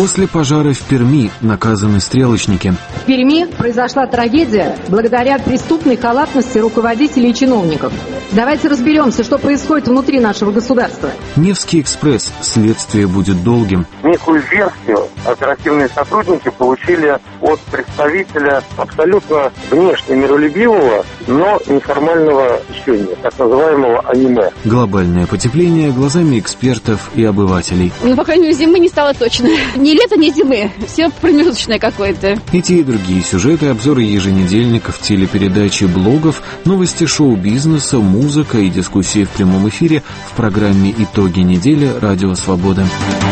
После пожара в Перми наказаны стрелочники. В Перми произошла трагедия благодаря преступной халатности руководителей и чиновников. Давайте разберемся, что происходит внутри нашего государства. Невский экспресс. Следствие будет долгим. Некую версию оперативные сотрудники получили от представителя абсолютно внешне миролюбивого, но неформального общения, так называемого аниме. Глобальное потепление глазами экспертов и обывателей. По крайней мере, зимы не стало точно. Ни лета, ни зимы. Все промежуточное какое-то. Эти и другие сюжеты, обзоры еженедельников, телепередачи, блогов, новости шоу-бизнеса, музыка и дискуссии в прямом эфире в программе «Итоги недели» Радио Свобода.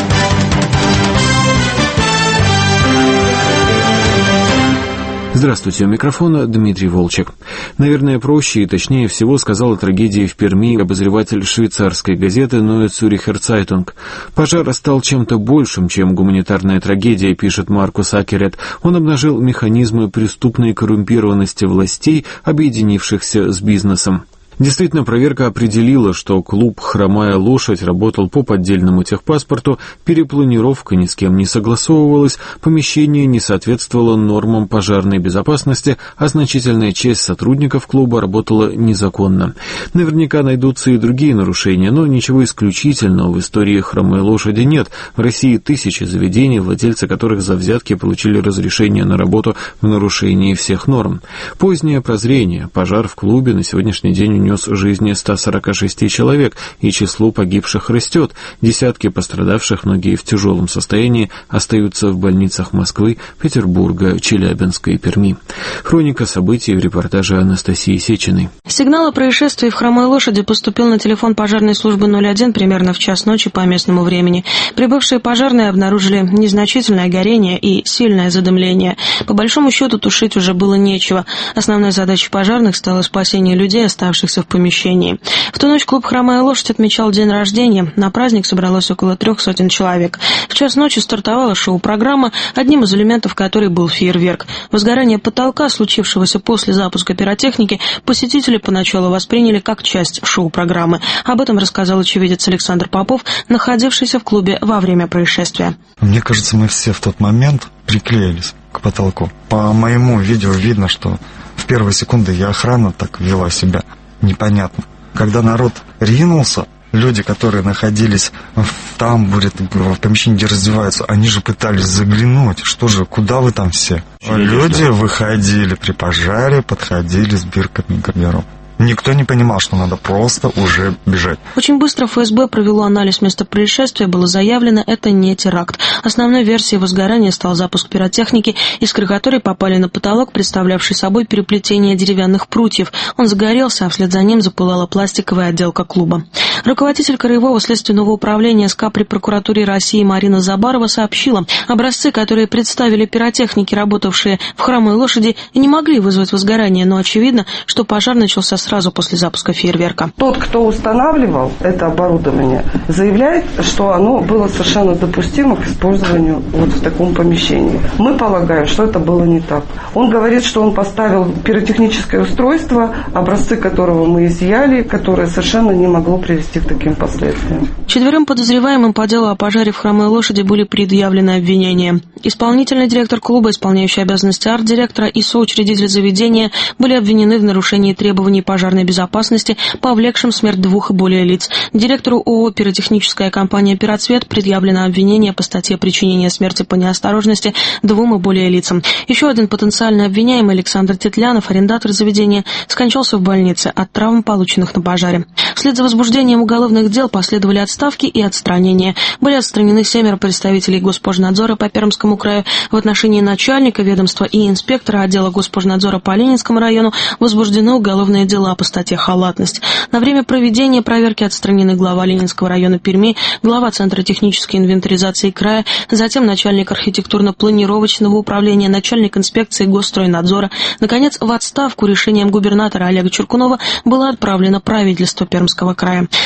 Здравствуйте, у микрофона Дмитрий Волчек. Наверное, проще и точнее всего сказал о трагедии в Перми обозреватель швейцарской газеты Neue Zürcher Zeitung. Пожар стал чем-то большим, чем гуманитарная трагедия, пишет Маркус Акерет. Он обнажил механизмы преступной коррумпированности властей, объединившихся с бизнесом. Действительно, проверка определила, что клуб «Хромая лошадь» работал по поддельному техпаспорту, перепланировка ни с кем не согласовывалась, помещение не соответствовало нормам пожарной безопасности, а значительная часть сотрудников клуба работала незаконно. Наверняка найдутся и другие нарушения, но ничего исключительного в истории «Хромой лошади» нет. В России тысячи заведений, владельцы которых за взятки получили разрешение на работу в нарушении всех норм. Позднее прозрение. Пожар в клубе на сегодняшний день унес жизни 146 человек, и число погибших растет. Десятки пострадавших, многие в тяжелом состоянии, остаются в больницах Москвы, Петербурга, Челябинска и Перми. Хроника событий в репортаже Анастасии Сечиной. Сигнал о происшествии в «Хромой лошади» поступил на телефон пожарной службы 01 примерно в час ночи по местному времени. Прибывшие пожарные обнаружили незначительное горение и сильное задымление. По большому счету тушить уже было нечего. Основной задачей пожарных стало спасение людей, оставшихся в помещении. В ту ночь клуб «Хромая лошадь» отмечал день рождения. На праздник собралось около 300 человек. В час ночи стартовала шоу-программа, одним из элементов которой был фейерверк. Возгорание потолка, случившегося после запуска пиротехники, посетители поначалу восприняли как часть шоу-программы. Об этом рассказал очевидец Александр Попов, находившийся в клубе во время происшествия. Мне кажется, мы все в тот момент приклеились к потолку. По моему видео видно, что в первые секунды и охрана так вела себя. Непонятно. Когда народ ринулся, люди, которые находились в тамбуре, в помещении, где раздеваются, они же пытались заглянуть. Что же, куда вы там все? Люди выходили при пожаре, подходили с бирками гардероб. Никто не понимал, что надо просто уже бежать. Очень быстро ФСБ провело анализ места происшествия, было заявлено, это не теракт. Основной версией возгорания стал запуск пиротехники, искры которой попали на потолок, представлявший собой переплетение деревянных прутьев. Он загорелся, а вслед за ним запылала пластиковая отделка клуба. Руководитель Краевого следственного управления СК при прокуратуре России Марина Забарова сообщила, образцы, которые представили пиротехники, работавшие в «Хромой лошади», не могли вызвать возгорание, но очевидно, что пожар начался сразу после запуска фейерверка. Тот, кто устанавливал это оборудование, заявляет, что оно было совершенно допустимо к использованию вот в таком помещении. Мы полагаем, что это было не так. Он говорит, что он поставил пиротехническое устройство, образцы которого мы изъяли, которое совершенно не могло привести к таким последствиям. 4 подозреваемым по делу о пожаре в «Хромой лошади» были предъявлены обвинения. Исполнительный директор клуба, исполняющий обязанности арт-директора и соучредитель заведения были обвинены в нарушении требований пожарной безопасности, повлекшим смерть 2 и более лиц. Директору ООО «Пиротехническая компания «Пироцвет» предъявлено обвинение по статье «Причинение смерти по неосторожности» 2 и более лицам. Еще один потенциально обвиняемый, Александр Тетлянов, арендатор заведения, скончался в больнице от травм, полученных на пожаре. Вслед за возбуждением уголовных дел последовали отставки и отстранения. Были отстранены 7 представителей Госпожнадзора по Пермскому краю. В отношении начальника ведомства и инспектора отдела Госпожнадзора по Ленинскому району возбуждены уголовные дела по статье «Халатность». На время проведения проверки отстранены глава Ленинского района Перми, глава Центра технической инвентаризации края, затем начальник архитектурно-планировочного управления, начальник инспекции Госстройнадзора. Наконец, в отставку решением губернатора Олега Чуркунова было отправлено правительство Пермского края.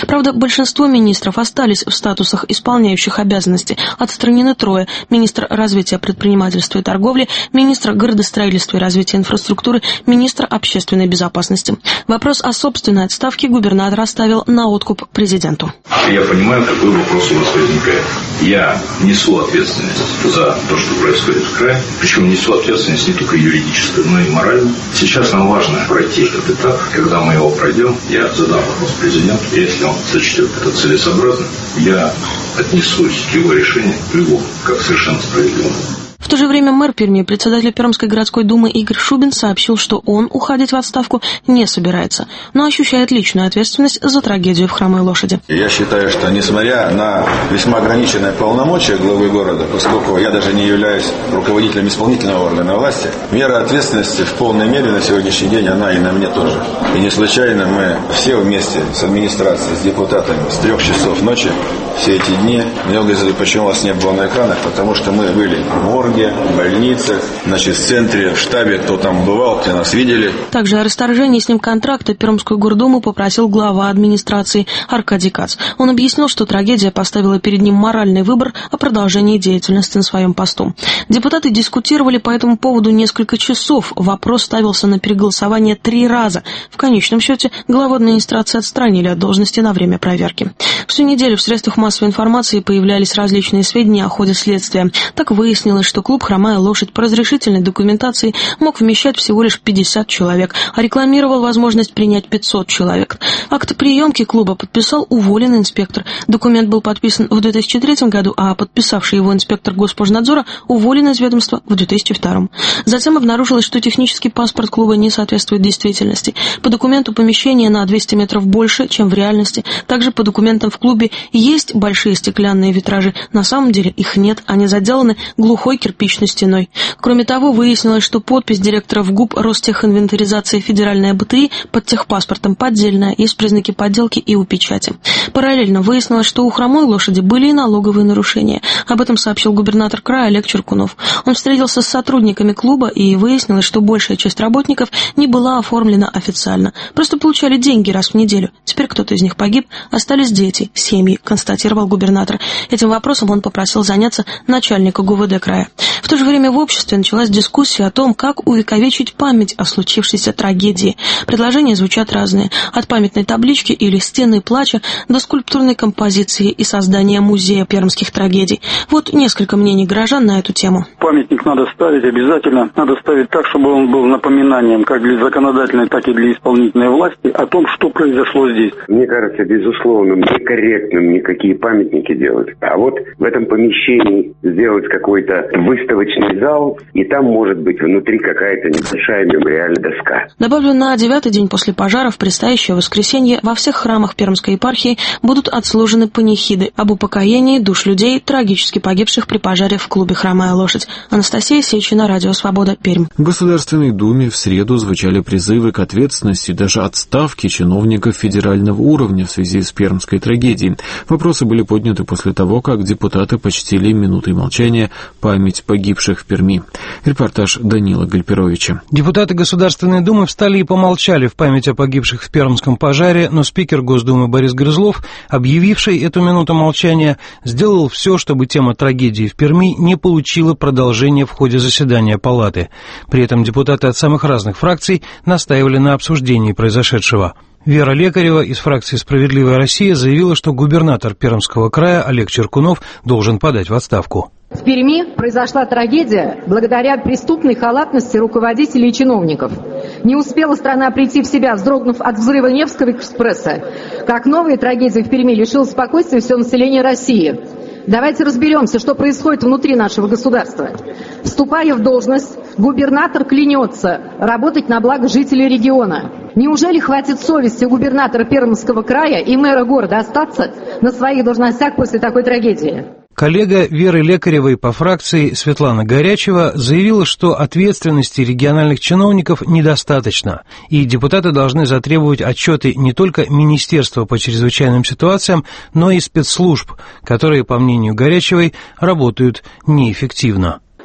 Правда, большинство министров остались в статусах исполняющих обязанности. Отстранены 3: министр развития предпринимательства и торговли, министр градостроительства и развития инфраструктуры, министр общественной безопасности. Вопрос о собственной отставке губернатор оставил на откуп президенту. Я понимаю, какой вопрос у вас возникает. Я несу ответственность за то, что происходит в крае. Причем несу ответственность не только юридическую, но и моральную. Сейчас нам важно пройти этот этап. Когда мы его пройдем, я задам вопрос президенту. Если он сочтет это целесообразно, я отнесусь к его решению, как совершенно справедливому. В то же время мэр Перми, председатель Пермской городской думы Игорь Шубин сообщил, что он уходить в отставку не собирается, но ощущает личную ответственность за трагедию в Хромой Лошади. Я считаю, что несмотря на весьма ограниченное полномочия главы города, поскольку я даже не являюсь руководителем исполнительного органа власти, мера ответственности в полной мере на сегодняшний день, она и на мне тоже. И не случайно мы все вместе с администрацией, с депутатами с 3 часов ночи все эти дни, мне говорят, почему вас не было на экранах, потому что мы были в морге, в больнице, в центре, в штабе, кто там бывал, кто нас видели. Также о расторжении с ним контракта Пермскую гордуму попросил глава администрации Аркадий Кац. Он объяснил, что трагедия поставила перед ним моральный выбор о продолжении деятельности на своем посту. Депутаты дискутировали по этому поводу несколько часов. Вопрос ставился на переголосование 3 раза. В конечном счете главу администрации отстранили от должности на время проверки. Всю неделю в средствах массовой информации появлялись различные сведения о ходе следствия. Так выяснилось, что клуб «Хромая лошадь» по разрешительной документации мог вмещать всего лишь 50 человек, а рекламировал возможность принять 500 человек. Акт приемки клуба подписал уволенный инспектор. Документ был подписан в 2003 году, а подписавший его инспектор Госпожнадзора уволен из ведомства в 2002. Затем обнаружилось, что технический паспорт клуба не соответствует действительности. По документу помещение на 200 метров больше, чем в реальности. Также по документам в клубе есть большие стеклянные витражи. На самом деле их нет, они заделаны глухой кирпичной стеной. Кроме того, выяснилось, что подпись директора ВГУП Ростехинвентаризации Федеральная БТИ под техпаспортом поддельная, есть признаки подделки и у печати. Параллельно выяснилось, что у Хромой лошади были и налоговые нарушения. Об этом сообщил губернатор края Олег Черкунов. Он встретился с сотрудниками клуба, и выяснилось, что большая часть работников не была оформлена официально. Просто получали деньги раз в неделю. Теперь кто-то из них погиб, остались дети, семьи, констатировал губернатор. Этим вопросом он попросил заняться начальника ГУВД края. В то же время в обществе началась дискуссия о том, как увековечить память о случившейся трагедии. Предложения звучат разные. От памятной таблички или стены плача до скульптурной композиции и создания музея пермских трагедий. Вот несколько мнений горожан на эту тему. Памятник надо ставить обязательно. Надо ставить так, чтобы он был напоминанием как для законодательной, так и для исполнительной власти о том, что произошло здесь. Мне кажется, безусловно, некорректным никакие памятники делать. А вот в этом помещении сделать какой-то выставочный зал, и там может быть внутри какая-то небольшая мемориальная доска. Добавлю, на 9-й день после пожара в предстоящее воскресенье во всех храмах Пермской епархии будут отслужены панихиды об упокоении душ людей, трагически погибших при пожаре в клубе «Хромая лошадь». Анастасия Сечина, Радио Свобода, Пермь. В Государственной Думе в среду звучали призывы к ответственности, даже отставке чиновников федерального уровня в связи с пермской трагедией. Вопросы были подняты после того, как депутаты почтили минутой молчания память погибших в Перми. Репортаж Данила Гальперовича. Депутаты Государственной Думы встали и помолчали в память о погибших в пермском пожаре, но спикер Госдумы Борис Грызлов, объявивший эту минуту молчания, сделал все, чтобы тема трагедии в Перми не получила продолжения в ходе заседания палаты. При этом депутаты от самых разных фракций настаивали на обсуждении произошедшего. Вера Лекарева из фракции «Справедливая Россия» заявила, что губернатор Пермского края Олег Черкунов должен подать в отставку. В Перми произошла трагедия благодаря преступной халатности руководителей и чиновников. Не успела страна прийти в себя, вздрогнув от взрыва Невского экспресса, как новая трагедия в Перми лишила спокойствия все население России. Давайте разберемся, что происходит внутри нашего государства. Вступая в должность, губернатор клянется работать на благо жителей региона. Неужели хватит совести у губернатора Пермского края и мэра города остаться на своих должностях после такой трагедии? Коллега Веры Лекаревой по фракции Светлана Горячева заявила, что ответственности региональных чиновников недостаточно, и депутаты должны затребовать отчеты не только Министерства по чрезвычайным ситуациям, но и спецслужб, которые, по мнению Горячевой, работают неэффективно.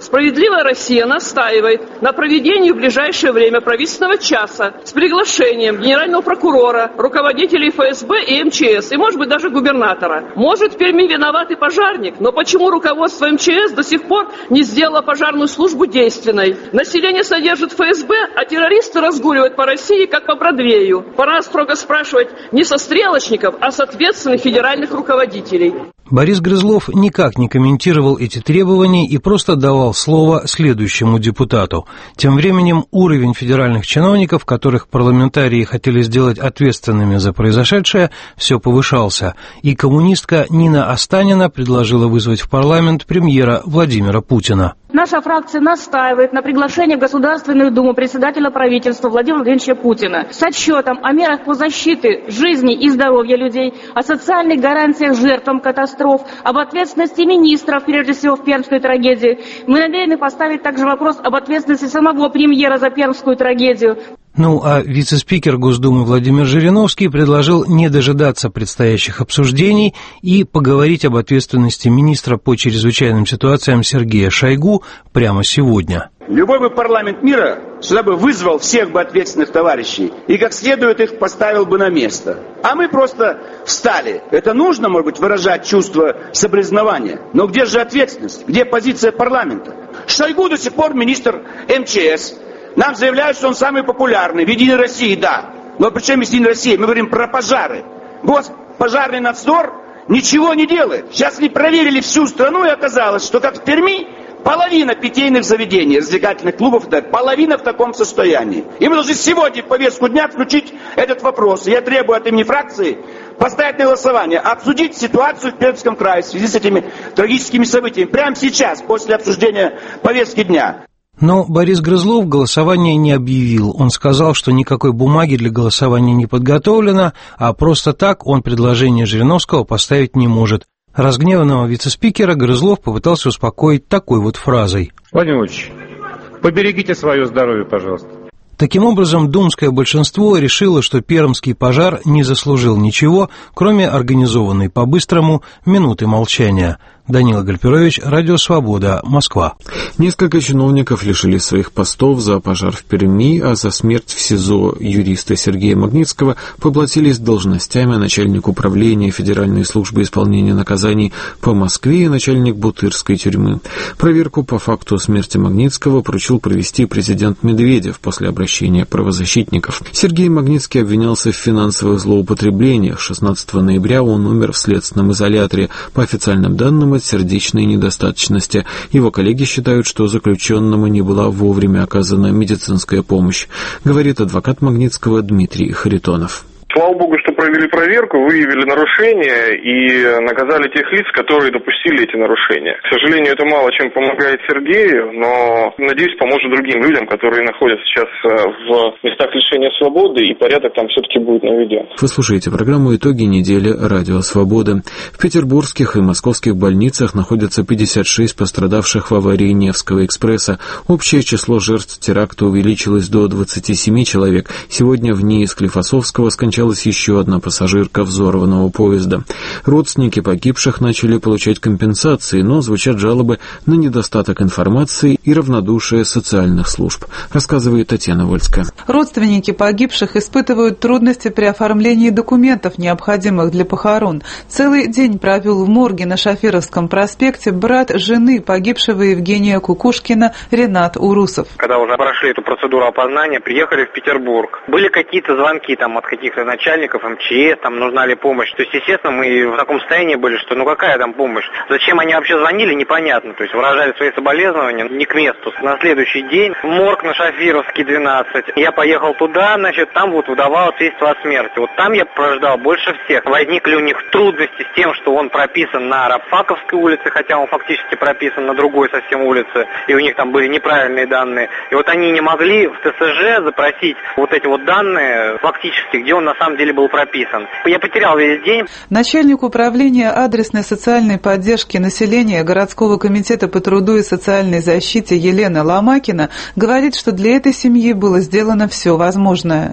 «Справедливая Россия» настаивает на проведении в ближайшее время правительственного часа с приглашением генерального прокурора, руководителей ФСБ и МЧС, и, может быть, даже губернатора. Может, в Перми виноват и пожарник, но почему руководство МЧС до сих пор не сделало пожарную службу действенной? Население содержит ФСБ, а террористы разгуливают по России, как по Бродвею. Пора строго спрашивать не со стрелочников, а с ответственных федеральных руководителей. Борис Грызлов никак не комментировал эти требования и просто давал слово следующему депутату. Тем временем уровень федеральных чиновников, которых парламентарии хотели сделать ответственными за произошедшее, все повышался, и коммунистка Нина Останина предложила вызвать в парламент премьера Владимира Путина. Наша фракция настаивает на приглашении в Государственную Думу председателя правительства Владимира Владимировича Путина с отчетом о мерах по защите жизни и здоровья людей, о социальных гарантиях жертвам катастроф, об ответственности министров, прежде всего, в пермской трагедии. Мы намерены поставить также вопрос об ответственности самого премьера за пермскую трагедию. Ну, а вице-спикер Госдумы Владимир Жириновский предложил не дожидаться предстоящих обсуждений и поговорить об ответственности министра по чрезвычайным ситуациям Сергея Шойгу прямо сегодня. Любой бы парламент мира сюда бы вызвал всех бы ответственных товарищей и как следует их поставил бы на место. А мы просто встали. Это нужно, может быть, выражать чувство соболезнования. Но где же ответственность? Где позиция парламента? Шойгу до сих пор министр МЧС. Нам заявляют, что он самый популярный. В Единой России, да. Но при чем Единая Россия? Мы говорим про пожары. Пожарный надзор ничего не делает. Сейчас они проверили всю страну, и оказалось, что как в Перми, половина питейных заведений, развлекательных клубов, да, половина в таком состоянии. И мы должны сегодня в повестку дня включить этот вопрос. Я требую от имени фракции поставить на голосование, обсудить ситуацию в Пермском крае в связи с этими трагическими событиями. Прямо сейчас, после обсуждения повестки дня. Но Борис Грызлов голосование не объявил. Он сказал, что никакой бумаги для голосования не подготовлено, а просто так он предложение Жириновского поставить не может. Разгневанного вице-спикера Грызлов попытался успокоить такой вот фразой. Владимир Владимирович, поберегите свое здоровье, пожалуйста. Таким образом, думское большинство решило, что пермский пожар не заслужил ничего, кроме организованной по-быстрому минуты молчания. Данила Гальперович, Радио Свобода, Москва. Несколько чиновников лишились своих постов за пожар в Перми, а за смерть в СИЗО юриста Сергея Магнитского поплатились должностями начальник управления Федеральной службы исполнения наказаний по Москве и начальник Бутырской тюрьмы. Проверку по факту смерти Магнитского поручил провести президент Медведев после обращения правозащитников. Сергей Магнитский обвинялся в финансовых злоупотреблениях. 16 ноября он умер в следственном изоляторе. По официальным данным, от сердечной недостаточности. Его коллеги считают, что заключенному не была вовремя оказана медицинская помощь, говорит адвокат Магнитского Дмитрий Харитонов. Слава богу, что провели проверку, выявили нарушения и наказали тех лиц, которые допустили эти нарушения. К сожалению, это мало чем помогает Сергею, но, надеюсь, поможет другим людям, которые находятся сейчас в местах лишения свободы, и порядок там все-таки будет наведен. Вы слушаете программу «Итоги недели. Радио Свобода». В петербургских и московских больницах находятся 56 пострадавших в аварии Невского экспресса. Общее число жертв теракта увеличилось до 27 человек. Сегодня в НИИ Склифосовского скончалась еще одна пассажирка взорванного поезда. Родственники погибших начали получать компенсации, но звучат жалобы на недостаток информации и равнодушие социальных служб, рассказывает Татьяна Вольская. Родственники погибших испытывают трудности при оформлении документов, необходимых для похорон. Целый день провел в морге на Шафировском проспекте брат жены погибшего Евгения Кукушкина Ренат Урусов. Когда уже прошли эту процедуру опознания, приехали в Петербург. Были какие-то звонки там от каких-то начальников МЧС, там нужна ли помощь. То есть, естественно, мы в таком состоянии были, что какая там помощь? Зачем они вообще звонили, непонятно. То есть выражали свои соболезнования не к месту. На следующий день в морг на Шафировский 12. Я поехал туда, там выдавал свидетельство о смерти. Там я прождал больше всех. Возникли у них трудности с тем, что он прописан на Рабфаковской улице, хотя он фактически прописан на другой совсем улице, и у них там были неправильные данные. И они не могли в ТСЖ запросить эти данные фактически, где он на самом деле был прописан. Я потерял весь день. Начальник управления адресной социальной поддержки населения городского комитета по труду и социальной защите Елена Ломакина говорит, что для этой семьи было сделано все возможное. Люди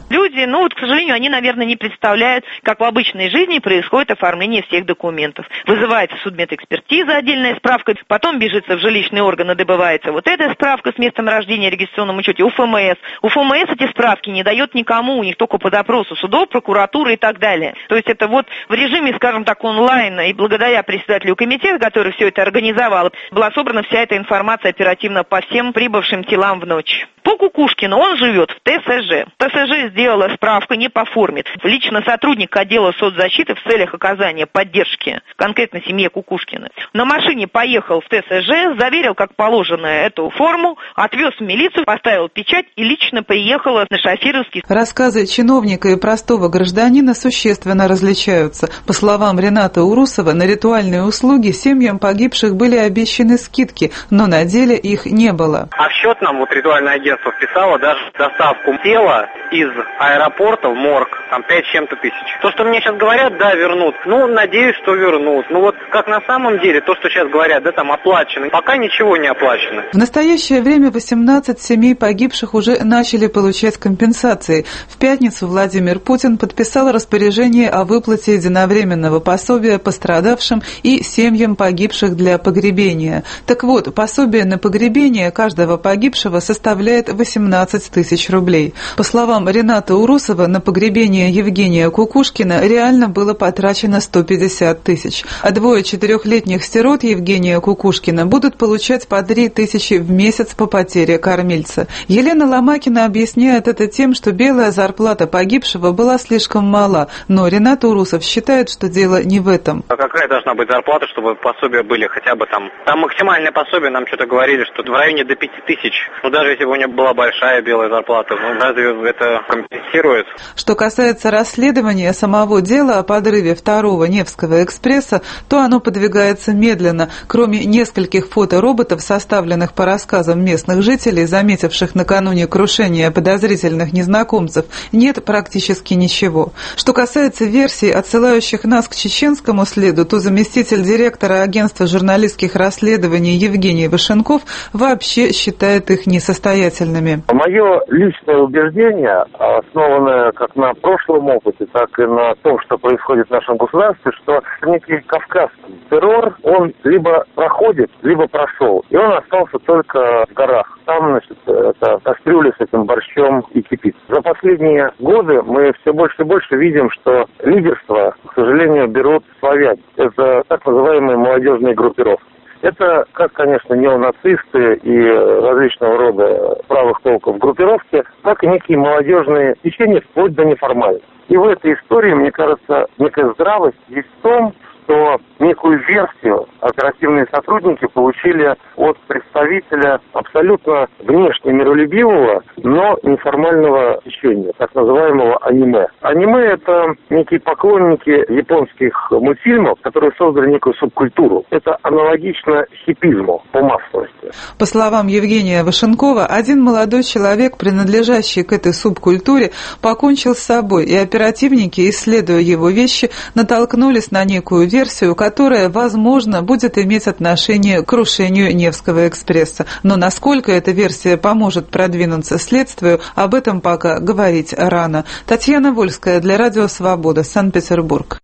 деле, к сожалению, они, наверное, не представляют, как в обычной жизни происходит оформление всех документов. Вызывается судмедэкспертиза, отдельная справка, потом бежится в жилищные органы, добывается вот эта справка с местом рождения, регистрационном учете, УФМС. УФМС эти справки не дает никому, у них только по запросу судов, прокуратуры и так далее. То есть это вот в режиме, скажем так, онлайн, и благодаря председателю комитета, который все это организовал, была собрана вся эта информация оперативно по всем прибывшим телам в ночь. По Кукушкину он живет в ТСЖ. ТСЖ сделала справку не по форме. Лично сотрудник отдела соцзащиты в целях оказания поддержки конкретно семье Кукушкина на машине поехал в ТСЖ, заверил, как положено, эту форму, отвез в милицию, поставил печать и лично приехала на Шафировский. Рассказы чиновника и простого гражданина существенно различаются. По словам Рената Урусова, на ритуальные услуги семьям погибших были обещаны скидки, но на деле их не было. А в счет нам ритуальное агентство вписало даже доставку тела из аэропорта в морг, 5 с чем-то тысяч. То, что мне сейчас говорят, да, вернут. Надеюсь, что вернут. Как на самом деле, то, что сейчас говорят, да, там оплачено. Пока ничего не оплачено. В настоящее время 18 семей погибших уже начали получать компенсации. В пятницу Владимир Путин подписал распоряжение о выплате единовременного пособия пострадавшим и семьям погибших для погребения. Так вот, пособие на погребение каждого погибшего составляет 18 тысяч рублей. По словам Рената Урусова, на погребение Евгения Кукушкина реально было потрачено 150 тысяч, а двое 4-летних сирот Евгения Кукушкина будут получать по 3 тысячи в месяц по потере кормильца. Елена Ломакина объясняет это тем, что белая зарплата погибшего была слишком мала, но Ренат Урусов считает, что дело не в этом. А какая должна быть зарплата, чтобы пособия были хотя бы там? Там максимальное пособие, нам что-то говорили, что в районе до 5 тысяч. Даже если бы у него была большая белая зарплата, разве это компенсирует? Что касается расследования самого дела о подрыве второго Невского экспресса, то оно подвигается медленно. Кроме нескольких фотороботов, составленных по рассказам местных жителей, заметивших накануне крушения подозрительных незнакомцев, нет практически ничего. Что касается версий, отсылающих нас к чеченскому следу, то заместитель директора агентства журналистских расследований Евгений Вашенков вообще считает их несостоятельными. Мое личное убеждение, основанное как на прошлом опыте, так и на том, что происходит в нашем государстве, что некий кавказский террор, он либо проходит, либо прошел. И он остался только в горах. Там, эта кастрюля с этим борщом и кипит. За последние годы мы все больше и больше видим, что лидерство, к сожалению, берут славяне. Это так называемые молодежные группировки. Это, как, конечно, неонацисты и различного рода правых толков группировки, так и некие молодежные течения, вплоть до неформальных. И в этой истории, мне кажется, некая здравость есть в том, что некую версию оперативные сотрудники получили от представителя абсолютно внешне миролюбивого, но неформального течения, так называемого аниме. Аниме — это некие поклонники японских мультфильмов, которые создали некую субкультуру. Это аналогично хиппизму по массовости. По словам Евгения Вашенкова, один молодой человек, принадлежащий к этой субкультуре, покончил с собой, и оперативники, исследуя его вещи, натолкнулись на некую версию, которая, возможно, будет иметь отношение к крушению Невского экспресса. Но насколько эта версия поможет продвинуться следствию, об этом пока говорить рано. Татьяна Вольская для Радио Свобода, Санкт-Петербург.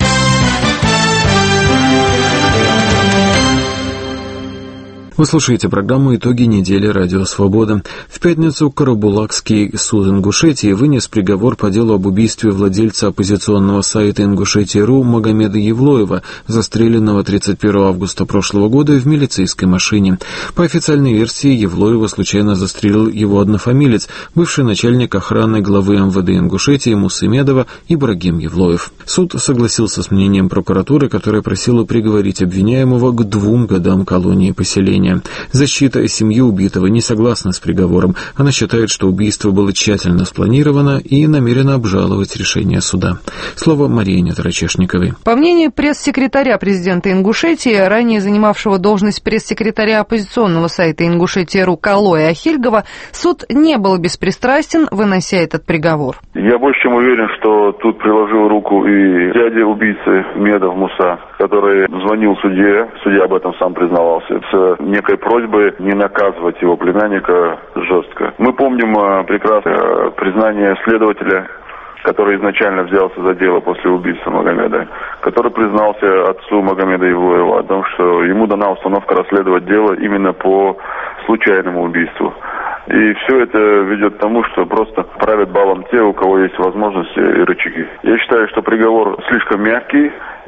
Вы слушаете программу «Итоги недели. Радио Свобода». В пятницу Карабулакский суд Ингушетии вынес приговор по делу об убийстве владельца оппозиционного сайта Ингушетия.ру Магомеда Евлоева, застреленного 31 августа прошлого года в милицейской машине. По официальной версии, Евлоева случайно застрелил его однофамилец, бывший начальник охраны главы МВД Ингушетии Мусымедова Ибрагим Евлоев. Суд согласился с мнением прокуратуры, которая просила приговорить обвиняемого к 2 годам колонии поселения. Защита семьи убитого не согласна с приговором. Она считает, что убийство было тщательно спланировано и намерена обжаловать решение суда. Слово Марине Тарачешниковой. По мнению пресс-секретаря президента Ингушетии, ранее занимавшего должность пресс-секретаря оппозиционного сайта Ингушетия.ру Калоя Ахильгова, суд не был беспристрастен, вынося этот приговор. Я больше чем уверен, что тут приложил руку и дядя убийцы Медов Муса, который звонил судье, судья об этом сам признавался, с некой просьбой не наказывать его племянника жестко. Мы помним прекрасно признание следователя который изначально взялся за дело после убийства Магомеда, который признался отцу Магомеда Евлоева о том, что ему дана установка расследовать дело именно по случайному убийству. И все это ведет к тому, что просто правят балом те, у кого есть возможности и рычаги. Я считаю, что приговор слишком мягкий,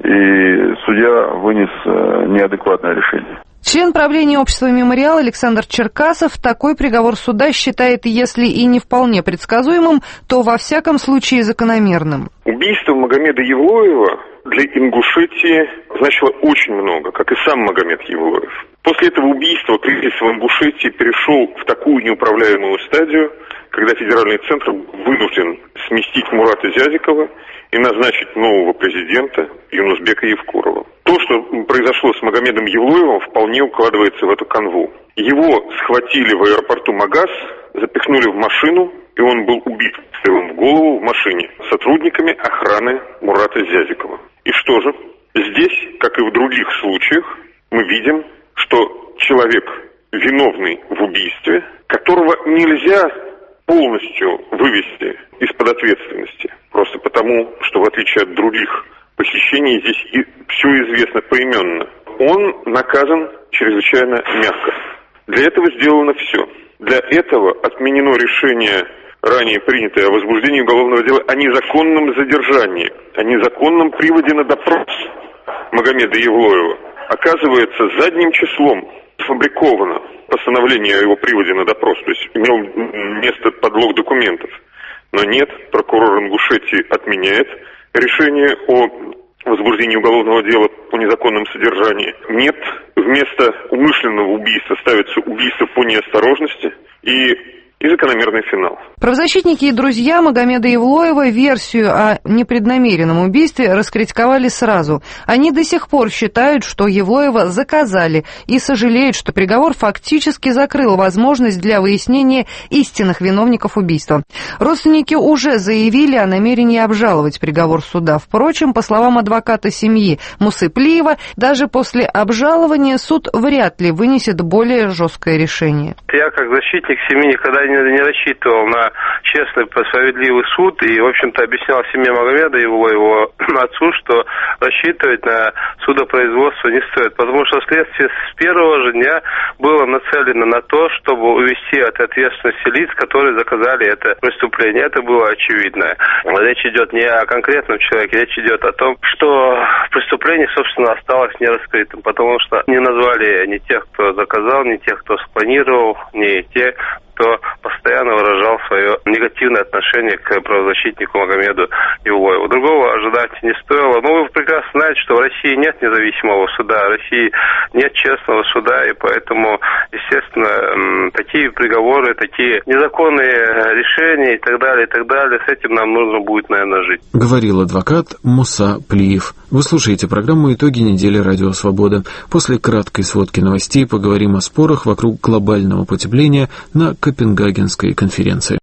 и судья вынес неадекватное решение. Член правления общества «Мемориал» Александр Черкасов такой приговор суда считает, если и не вполне предсказуемым, то во всяком случае закономерным. Убийство Магомеда Евлоева для Ингушетии значило очень много, как и сам Магомед Евлоев. После этого убийства кризис в Ингушетии перешел в такую неуправляемую стадию, когда федеральный центр вынужден сместить Мурата Зязикова и назначить нового президента Юнусбека Евкурова. То, что произошло с Магомедом Евлоевым, вполне укладывается в эту канву. Его схватили в аэропорту Магаз, запихнули в машину, и он был убит выстрелом в голову в машине сотрудниками охраны Мурата Зязикова. И что же? Здесь, как и в других случаях, мы видим, что человек, виновный в убийстве, которого нельзя полностью вывести из-под ответственности, просто потому, что в отличие от других похищений здесь и все известно поименно, он наказан чрезвычайно мягко. Для этого сделано все. Для этого отменено решение, ранее принятое, о возбуждении уголовного дела о незаконном задержании, о незаконном приводе на допрос Магомеда Евлоева. Оказывается, задним числом сфабриковано постановление о его приводе на допрос, то есть имел место подлог документов. Но нет, прокурор Ингушетии отменяет решение о возбуждении уголовного дела по незаконному содержанию. Нет, вместо умышленного убийства ставится убийство по неосторожности и закономерный финал. Правозащитники и друзья Магомеда Евлоева версию о непреднамеренном убийстве раскритиковали сразу. Они до сих пор считают, что Евлоева заказали, и сожалеют, что приговор фактически закрыл возможность для выяснения истинных виновников убийства. Родственники уже заявили о намерении обжаловать приговор суда. Впрочем, по словам адвоката семьи Мусы Плиева, даже после обжалования суд вряд ли вынесет более жесткое решение. Я, как защитник семьи, никогда не рассчитывал на честный, справедливый суд и, в общем-то, объяснял семье Магомеда его отцу, что рассчитывать на судопроизводство не стоит, потому что следствие с первого же дня было нацелено на то, чтобы увести от ответственности лиц, которые заказали это преступление. Это было очевидно. Речь идет не о конкретном человеке, речь идет о том, что преступление, собственно, осталось нераскрытым, потому что не назвали ни тех, кто заказал, ни тех, кто спланировал, ни тех, кто постоянно выражал свое негативное отношение к правозащитнику Магомеду Евлоеву. Другого ожидать не стоило. Но вы прекрасно знаете, что в России нет независимого суда, в России нет честного суда, и поэтому, естественно, такие приговоры, такие незаконные решения и так далее, с этим нам нужно будет, наверное, жить. Говорил адвокат Муса Плиев. Вы слушаете программу «Итоги недели. Радио Свобода». После краткой сводки новостей поговорим о спорах вокруг глобального потепления на Копенгагенской конференции.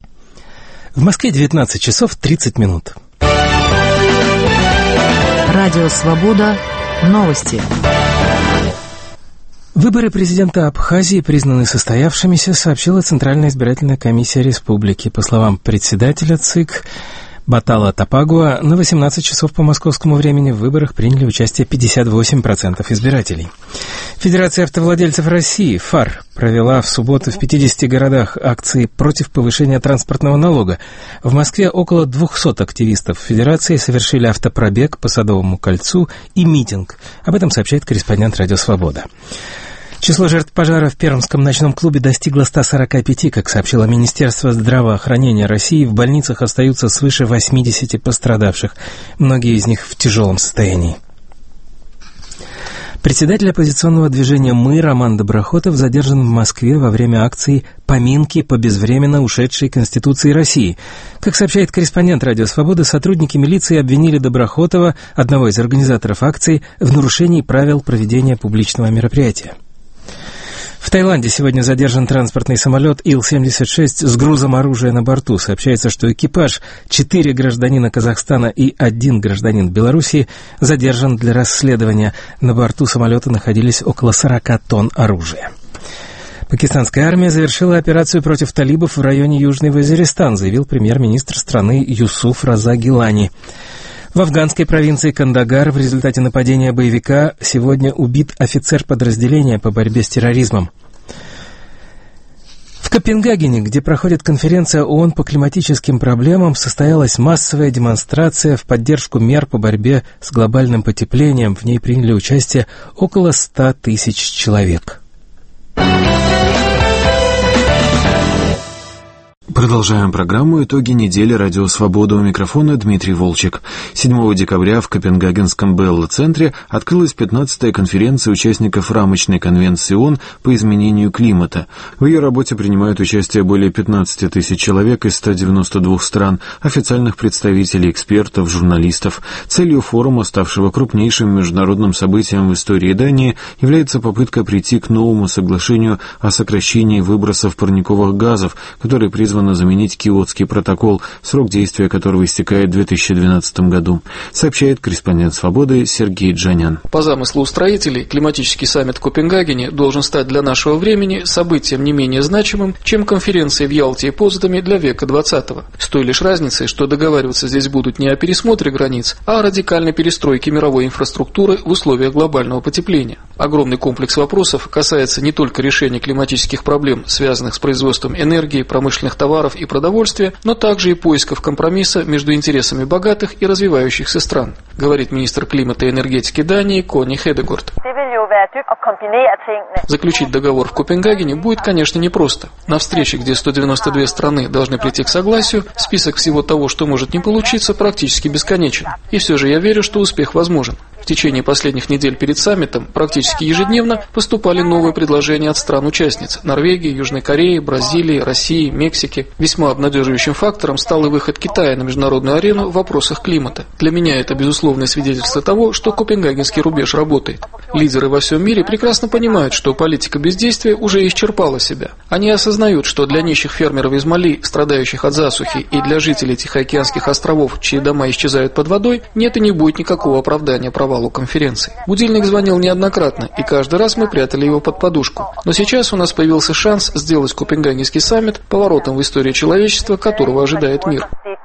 В Москве 19 часов 30 минут. Радио Свобода. Новости. Выборы президента Абхазии признаны состоявшимися, сообщила Центральная избирательная комиссия республики. По словам председателя ЦИК Батала Тапагуа, на 18 часов по московскому времени в выборах приняли участие 58% избирателей. Федерация автовладельцев России, ФАР, провела в субботу в 50 городах акции против повышения транспортного налога. В Москве около 200 активистов Федерации совершили автопробег по Садовому кольцу и митинг. Об этом сообщает корреспондент «Радио Свобода». Число жертв пожара в Пермском ночном клубе достигло 145, как сообщило Министерство здравоохранения России. В больницах остаются свыше 80 пострадавших, многие из них в тяжелом состоянии. Председатель оппозиционного движения «Мы» Роман Доброхотов задержан в Москве во время акции «Поминки по безвременно ушедшей Конституции России». Как сообщает корреспондент «Радио Свобода», сотрудники милиции обвинили Доброхотова, одного из организаторов акции, в нарушении правил проведения публичного мероприятия. В Таиланде сегодня задержан транспортный самолет Ил-76 с грузом оружия на борту. Сообщается, что экипаж, 4 гражданина Казахстана и 1 гражданин Белоруссии, задержан для расследования. На борту самолета находились около 40 тонн оружия. Пакистанская армия завершила операцию против талибов в районе Южный Вазиристан, заявил премьер-министр страны Юсуф Раза Гилани. В афганской провинции Кандагар в результате нападения боевика сегодня убит офицер подразделения по борьбе с терроризмом. В Копенгагене, где проходит конференция ООН по климатическим проблемам, состоялась массовая демонстрация в поддержку мер по борьбе с глобальным потеплением. В ней приняли участие около 100 тысяч человек. Продолжаем программу «Итоги недели. Радио Свобода». У микрофона Дмитрий Волчек. 7 декабря в Копенгагенском Белла-центре открылась 15-я конференция участников рамочной конвенции ООН по изменению климата. В ее работе принимают участие более 15 тысяч человек из 192 стран, официальных представителей, экспертов, журналистов. Целью форума, ставшего крупнейшим международным событием в истории Дании, является попытка прийти к новому соглашению о сокращении выбросов парниковых газов, который призван заменить Киотский протокол, срок действия которого истекает в 2012 году, сообщает корреспондент «Свободы» Сергей Джанян. По замыслу устроителей, климатический саммит в Копенгагене должен стать для нашего времени событием не менее значимым, чем конференции в Ялте и Потсдаме для века 20-го. С той лишь разницей, что договариваться здесь будут не о пересмотре границ, а о радикальной перестройке мировой инфраструктуры в условиях глобального потепления. Огромный комплекс вопросов касается не только решения климатических проблем, связанных с производством энергии, промышленных товаров и продовольствия, но также и поисков компромисса между интересами богатых и развивающихся стран, говорит министр климата и энергетики Дании Кони Хедегорд. Заключить договор в Копенгагене будет, конечно, непросто. На встрече, где 192 страны должны прийти к согласию, список всего того, что может не получиться, практически бесконечен. И все же я верю, что успех возможен. В течение последних недель перед саммитом практически ежедневно поступали новые предложения от стран-участниц – Норвегии, Южной Кореи, Бразилии, России, Мексики. Весьма обнадеживающим фактором стал и выход Китая на международную арену в вопросах климата. Для меня это безусловное свидетельство того, что копенгагенский рубеж работает. Лидеры во всем мире прекрасно понимают, что политика бездействия уже исчерпала себя. Они осознают, что для нищих фермеров из Мали, страдающих от засухи, и для жителей Тихоокеанских островов, чьи дома исчезают под водой, нет и не будет никакого оправдания провалу конференции. Будильник звонил неоднократно, и каждый раз мы прятали его под подушку. Но сейчас у нас появился шанс сделать Копенгагенский саммит поворотом в истории человечества, которого ожидает мир,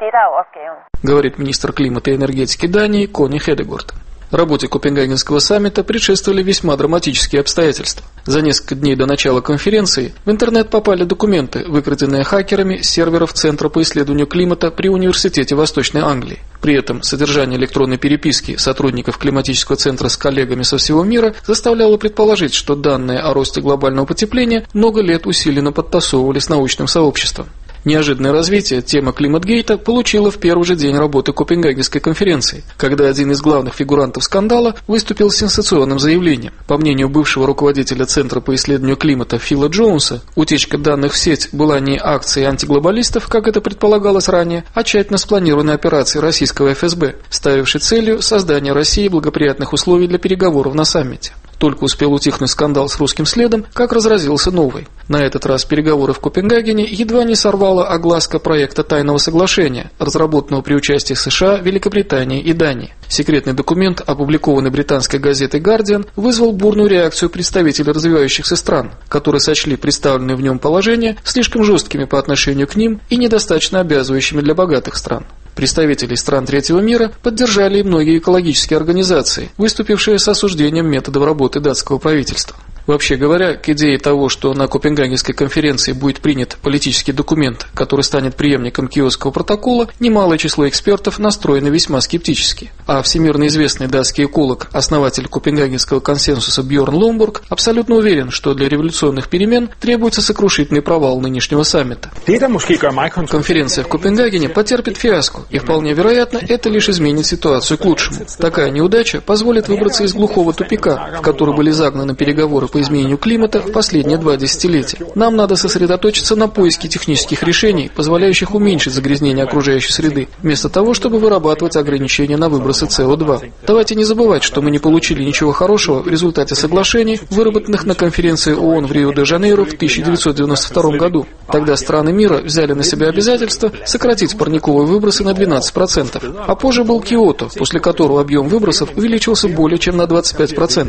говорит министр климата и энергетики Дании Кони Хедегорд. Работе Копенгагенского саммита предшествовали весьма драматические обстоятельства. За несколько дней до начала конференции в интернет попали документы, выкраденные хакерами с серверов Центра по исследованию климата при Университете Восточной Англии. При этом содержание электронной переписки сотрудников климатического центра с коллегами со всего мира заставляло предположить, что данные о росте глобального потепления много лет усиленно подтасовывались научным сообществом. Неожиданное развитие тема Климатгейта получила в первый же день работы Копенгагенской конференции, когда один из главных фигурантов скандала выступил с сенсационным заявлением. По мнению бывшего руководителя Центра по исследованию климата Фила Джонса, утечка данных в сеть была не акцией антиглобалистов, как это предполагалось ранее, а тщательно спланированной операцией российского ФСБ, ставившей целью создания России благоприятных условий для переговоров на саммите. Только успел утихнуть скандал с русским следом, как разразился новый. На этот раз переговоры в Копенгагене едва не сорвала огласка проекта тайного соглашения, разработанного при участии США, Великобритании и Дании. Секретный документ, опубликованный британской газетой «Гардиан», вызвал бурную реакцию представителей развивающихся стран, которые сочли представленные в нем положения слишком жесткими по отношению к ним и недостаточно обязывающими для богатых стран. Представителей стран третьего мира поддержали и многие экологические организации, выступившие с осуждением методов работы датского правительства. Вообще говоря, к идее того, что на Копенгагенской конференции будет принят политический документ, который станет преемником Киотского протокола, немалое число экспертов настроены весьма скептически. А всемирно известный датский эколог, основатель Копенгагенского консенсуса Бьорн Ломбург, абсолютно уверен, что для революционных перемен требуется сокрушительный провал нынешнего саммита. Конференция в Копенгагене потерпит фиаско, и вполне вероятно, это лишь изменит ситуацию к лучшему. Такая неудача позволит выбраться из глухого тупика, в который были загнаны переговоры по изменению климата в последние 2 десятилетия. Нам надо сосредоточиться на поиске технических решений, позволяющих уменьшить загрязнение окружающей среды, вместо того, чтобы вырабатывать ограничения на выбросы СО2. Давайте не забывать, что мы не получили ничего хорошего в результате соглашений, выработанных на конференции ООН в Рио-де-Жанейро в 1992 году. Тогда страны мира взяли на себя обязательство сократить парниковые выбросы на 12%, а позже был Киото, после которого объем выбросов увеличился более чем на 25%.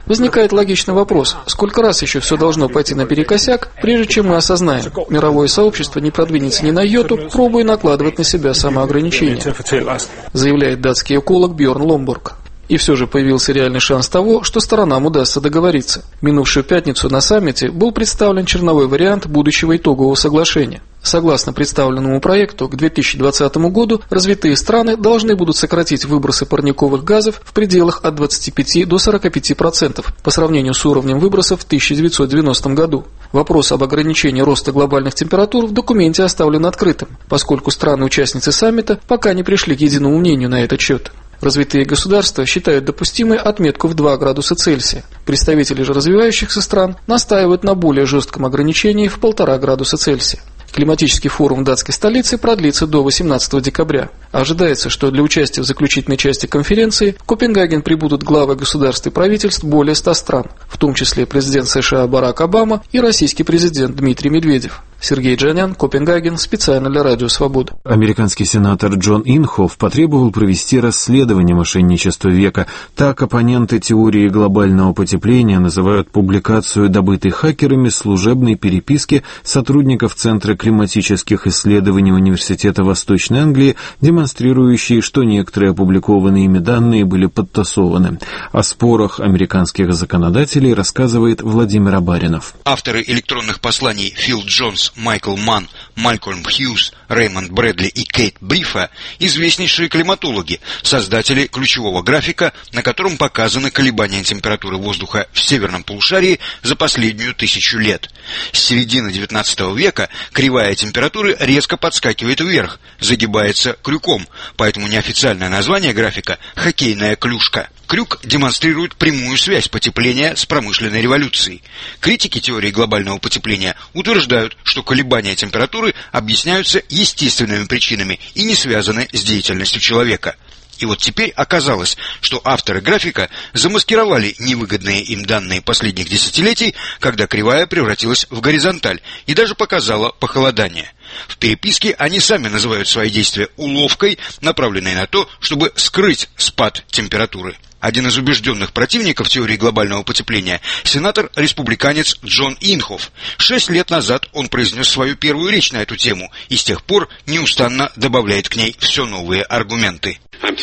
Возникает логичный вопрос, сколько раз еще все должно пойти наперекосяк, прежде чем мы осознаем, мировое сообщество не продвинется ни на йоту, пробуя накладывать на себя самоограничения, заявляет датский эколог Бьорн Ломбург. И все же появился реальный шанс того, что сторонам удастся договориться. Минувшую пятницу на саммите был представлен черновой вариант будущего итогового соглашения. Согласно представленному проекту, к 2020 году развитые страны должны будут сократить выбросы парниковых газов в пределах от 25 до 45% по сравнению с уровнем выбросов в 1990 году. Вопрос об ограничении роста глобальных температур в документе оставлен открытым, поскольку страны-участницы саммита пока не пришли к единому мнению на этот счет. Развитые государства считают допустимой отметку в 2 градуса Цельсия. Представители же развивающихся стран настаивают на более жестком ограничении в 1,5 градуса Цельсия. Климатический форум в датской столице продлится до 18 декабря. Ожидается, что для участия в заключительной части конференции в Копенгаген прибудут главы государств и правительств более 100 стран, в том числе президент США Барак Обама и российский президент Дмитрий Медведев. Сергей Джанян, Копенгаген, специально для Радио Свобода. Американский сенатор Джон Инхоф потребовал провести расследование мошенничества века. Так оппоненты теории глобального потепления называют публикацию добытой хакерами служебной переписки сотрудников Центра климатических исследований Университета Восточной Англии, демонстрирующие, что некоторые опубликованные ими данные были подтасованы. О спорах американских законодателей рассказывает Владимир Абаринов. Авторы электронных посланий Фил Джонс, Майкл Манн, Малькольм Хьюз, Рэймонд Брэдли и Кейт Брифа – известнейшие климатологи, создатели ключевого графика, на котором показаны колебания температуры воздуха в северном полушарии за последнюю 1000 лет. С середины XIX века кривая температуры резко подскакивает вверх, загибается крюком, поэтому неофициальное название графика – хоккейная клюшка. Крюк демонстрирует прямую связь потепления с промышленной революцией. Критики теории глобального потепления утверждают, что колебания температуры объясняются естественными причинами и не связаны с деятельностью человека. И вот теперь оказалось, что авторы графика замаскировали невыгодные им данные последних десятилетий, когда кривая превратилась в горизонталь и даже показала похолодание. В переписке они сами называют свои действия уловкой, направленной на то, чтобы скрыть спад температуры. Один из убежденных противников теории глобального потепления – сенатор-республиканец Джон Инхоф. 6 лет назад он произнес свою первую речь на эту тему и с тех пор неустанно добавляет к ней все новые аргументы.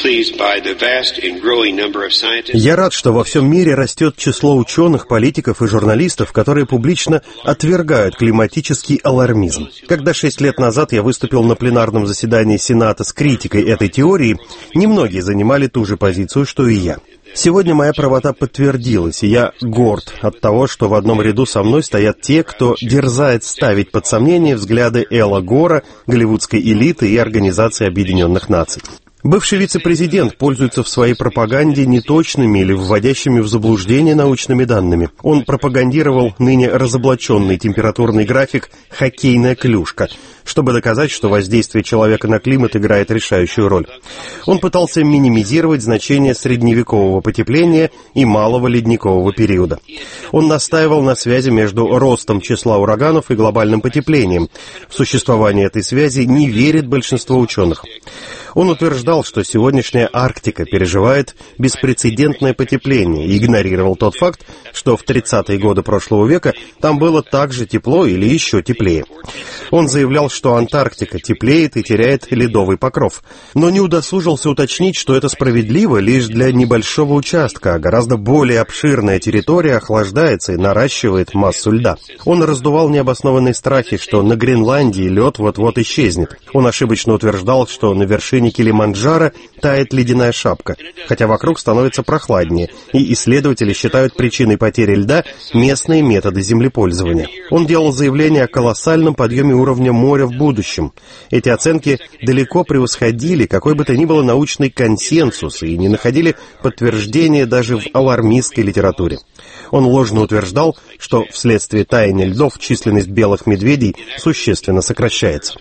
Я рад, что во всем мире растет число ученых, политиков и журналистов, которые публично отвергают климатический алармизм. Когда 6 лет назад я выступил на пленарном заседании Сената с критикой этой теории, немногие занимали ту же позицию, что и я. Сегодня моя правота подтвердилась, и я горд от того, что в одном ряду со мной стоят те, кто дерзает ставить под сомнение взгляды Эла Гора, голливудской элиты и Организации Объединенных Наций. Бывший вице-президент пользуется в своей пропаганде неточными или вводящими в заблуждение научными данными. Он пропагандировал ныне разоблаченный температурный график «хоккейная клюшка», чтобы доказать, что воздействие человека на климат играет решающую роль. Он пытался минимизировать значение средневекового потепления и малого ледникового периода. Он настаивал на связи между ростом числа ураганов и глобальным потеплением. В существование этой связи не верит большинство ученых. Он утверждал, что сегодняшняя Арктика переживает беспрецедентное потепление и игнорировал тот факт, что в 30-е годы прошлого века там было так же тепло или еще теплее. Он заявлял, что Антарктика теплеет и теряет ледовый покров, но не удосужился уточнить, что это справедливо лишь для небольшого участка, а гораздо более обширная территория охлаждается и наращивает массу льда. Он раздувал необоснованные страхи, что на Гренландии лед вот-вот исчезнет. Он ошибочно утверждал, что на вершине Килиманджаро тает ледяная шапка, хотя вокруг становится прохладнее, и исследователи считают причиной потери льда местные методы землепользования. Он делал заявление о колоссальном подъеме уровня моря в будущем. Эти оценки далеко превосходили какой бы то ни было научный консенсус и не находили подтверждения даже в алармистской литературе. Он ложно утверждал, что вследствие таяния льдов численность белых медведей существенно сокращается.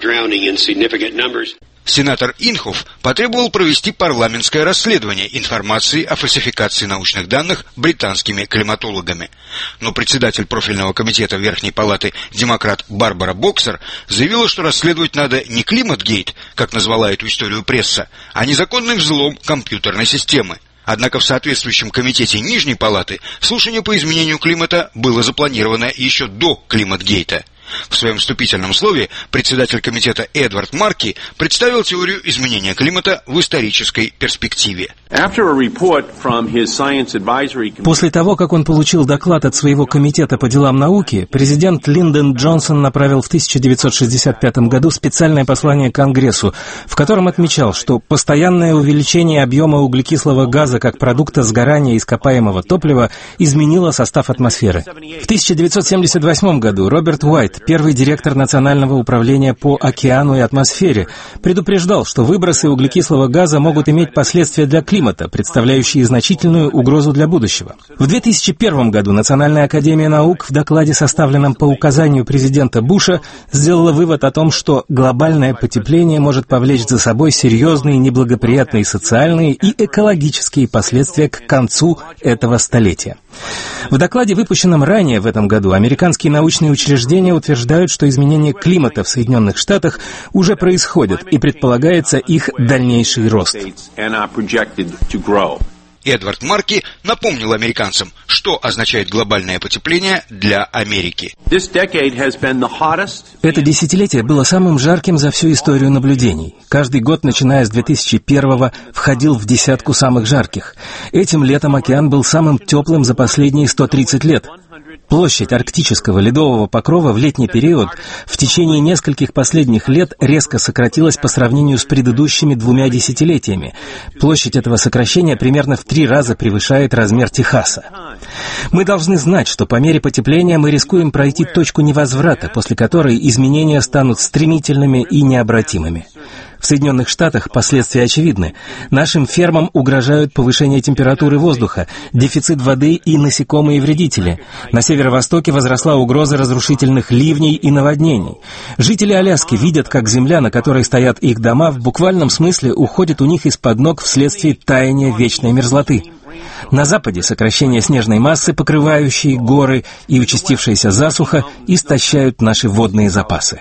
Сенатор Инхоф потребовал провести парламентское расследование информации о фальсификации научных данных британскими климатологами. Но председатель профильного комитета Верхней палаты демократ Барбара Боксер заявила, что расследовать надо не «Климатгейт», как назвала эту историю пресса, а незаконный взлом компьютерной системы. Однако в соответствующем комитете Нижней Палаты слушание по изменению климата было запланировано еще до Климатгейта. В своем вступительном слове председатель комитета Эдвард Марки представил теорию изменения климата в исторической перспективе. После того, как он получил доклад от своего комитета по делам науки, президент Линдон Джонсон направил в 1965 году специальное послание Конгрессу, в котором отмечал, что постоянное увеличение объема углекислого газа как продукта сгорания ископаемого топлива изменило состав атмосферы. В 1978 году Роберт Уайт, первый директор Национального управления по океану и атмосфере, предупреждал, что выбросы углекислого газа могут иметь последствия для климата, представляющие значительную угрозу для будущего. В 2001 году Национальная академия наук в докладе, составленном по указанию президента Буша, сделала вывод о том, что глобальное потепление может повлечь за собой серьезные неблагоприятные социальные и экологические последствия к концу этого столетия. В докладе, выпущенном ранее в этом году, американские научные учреждения утверждают, что изменения климата в Соединенных Штатах уже происходят и предполагается их дальнейший рост. Эдвард Марки напомнил американцам, что означает глобальное потепление для Америки. Это десятилетие было самым жарким за всю историю наблюдений. Каждый год, начиная с 2001-го, входил в десятку самых жарких. Этим летом океан был самым теплым за последние 130 лет. Площадь арктического ледового покрова в летний период в течение нескольких последних лет резко сократилась по сравнению с предыдущими 2 десятилетиями. Площадь этого сокращения примерно в 3 раза превышает размер Техаса. Мы должны знать, что по мере потепления мы рискуем пройти точку невозврата, после которой изменения станут стремительными и необратимыми. В Соединенных Штатах последствия очевидны. Нашим фермам угрожают повышение температуры воздуха, дефицит воды и насекомые-вредители. На северо-востоке возросла угроза разрушительных ливней и наводнений. Жители Аляски видят, как земля, на которой стоят их дома, в буквальном смысле уходит у них из-под ног вследствие таяния вечной мерзлоты. На западе сокращение снежной массы, покрывающей горы, и участившаяся засуха истощают наши водные запасы.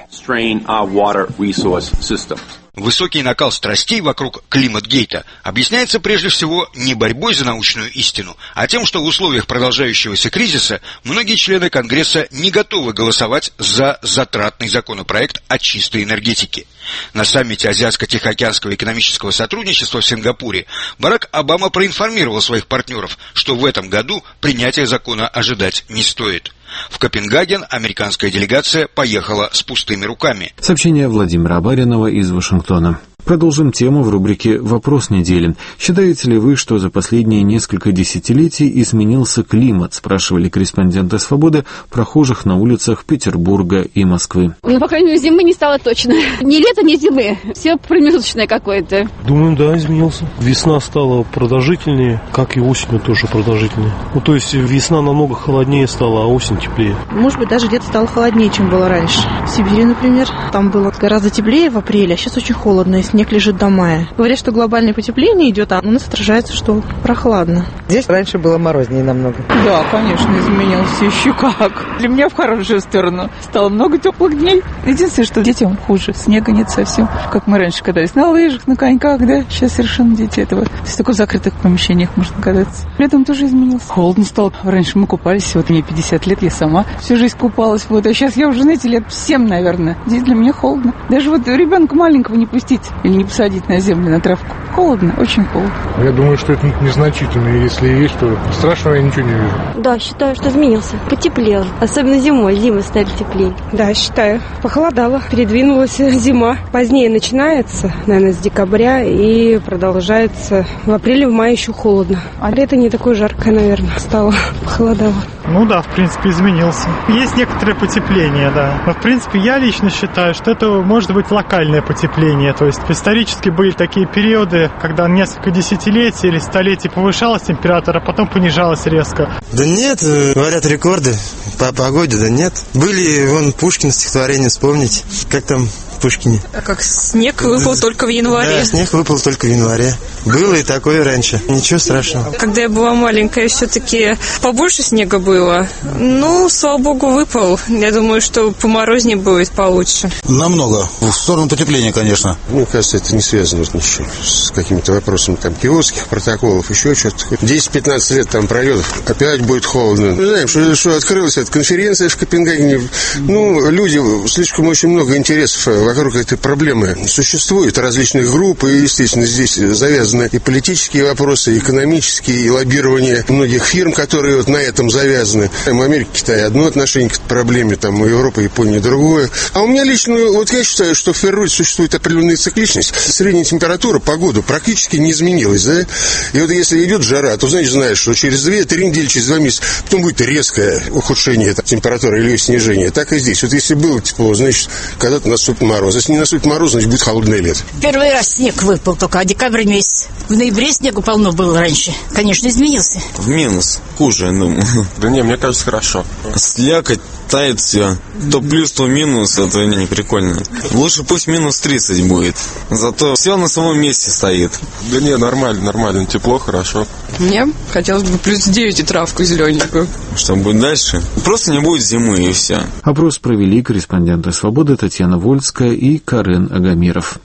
Высокий накал страстей вокруг Климатгейта объясняется прежде всего не борьбой за научную истину, а тем, что в условиях продолжающегося кризиса многие члены Конгресса не готовы голосовать за затратный законопроект о чистой энергетике. На саммите Азиатско-Тихоокеанского экономического сотрудничества в Сингапуре Барак Обама проинформировал своих партнеров, что в этом году принятия закона ожидать не стоит. В Копенгаген американская делегация поехала с пустыми руками. Сообщение Владимира Баринова из Вашингтона. Продолжим тему в рубрике «Вопрос недели». Считаете ли вы, что за последние несколько десятилетий изменился климат? Спрашивали корреспонденты «Свободы» прохожих на улицах Петербурга и Москвы. Ну, по крайней мере, зимы не стало точно. Ни лета, ни зимы. Все промежуточное какое-то. Думаю, да, изменился. Весна стала продолжительнее, как и осенью тоже продолжительнее. Ну, то есть весна намного холоднее стала, а осень теплее. Может быть, даже лето стало холоднее, чем было раньше. В Сибири, например, там было гораздо теплее в апреле, а сейчас очень холодно, снег лежит до мая. Говорят, что глобальное потепление идет, а у нас отражается, что прохладно. Здесь раньше было морознее намного. Да, конечно, изменился еще как. Для меня в хорошую сторону. Стало много теплых дней. Единственное, что детям хуже. Снега нет совсем. Как мы раньше катались на лыжах, на коньках, да? Сейчас совершенно дети этого. То есть только в закрытых помещениях можно кататься. Летом тоже изменился. Холодно стало. Раньше мы купались, вот мне 50 лет, я сама всю жизнь купалась. Вот. А сейчас я уже, знаете, лет 7, наверное. Здесь для меня холодно. Даже вот ребенка маленького не пустить или не посадить на землю, на травку. Холодно, очень холодно. Я думаю, что это незначительно. Если и есть, то страшного я ничего не вижу. Да, считаю, что изменился. Потеплел. Особенно зимой. Зимы стали теплее. Да, считаю. Похолодало. Передвинулась зима. Позднее начинается, наверное, с декабря и продолжается. В апреле, в мае еще холодно. А лето не такое жаркое, наверное, стало. Похолодало. Ну да, в принципе, изменился. Есть некоторое потепление, да. Но, в принципе, я лично считаю, что это может быть локальное потепление. То есть исторически были такие периоды, когда несколько десятилетий или столетий повышалась температура, а потом понижалась резко. Да нет, говорят рекорды по погоде, да нет. Были, вон, Пушкин стихотворение вспомнить, как там в Пушкине. А как снег выпал только в январе? Да, снег выпал только в январе. Было и такое раньше. Ничего страшного. Когда я была маленькая, все-таки побольше снега было. Ну, слава богу, выпал. Я думаю, что поморознее будет получше. Намного. В сторону потепления, конечно. Мне кажется, это не связано ничего с какими-то вопросами там киотских протоколов, еще что-то. 10-15 лет там пройдет, опять будет холодно. Мы знаем, что открылась эта конференция в Копенгагене. Ну, люди, слишком очень много интересов вокруг этой проблемы. Существует различных групп, и, естественно, здесь завязаны и политические вопросы, и экономические, и лоббирование многих фирм, которые вот на этом завязаны. Там Америка, Китай одно отношение к проблеме, там у Европы, Японии другое. А у меня лично, вот я считаю, что в природе существует определенная цикличность. Средняя температура, погода практически не изменилась, да? И вот если идет жара, то, значит, знаешь, что через 2-3 недели, через 2 месяца, потом будет резкое ухудшение температуры или ее снижение. Так и здесь. Вот если было тепло, значит, когда-то наступит мороз. Если не наступит мороз, значит, будет холодное лето. Первый раз снег выпал только, декабрь месяц. В ноябре снега полно было раньше. Конечно, изменился. В минус. Хуже, я думаю. Да не, мне кажется, хорошо. Слякоть, тает все. То плюс, то минус, это не прикольно. Лучше пусть минус 30 будет. Зато все на своем месте стоит. Да не, нормально. Тепло, хорошо. Мне хотелось бы плюс 9 и травку зелененькую. Что будет дальше? Просто не будет зимы, и все. Опрос провели корреспонденты «Свободы» Татьяна Вольская и Карен Агамиров.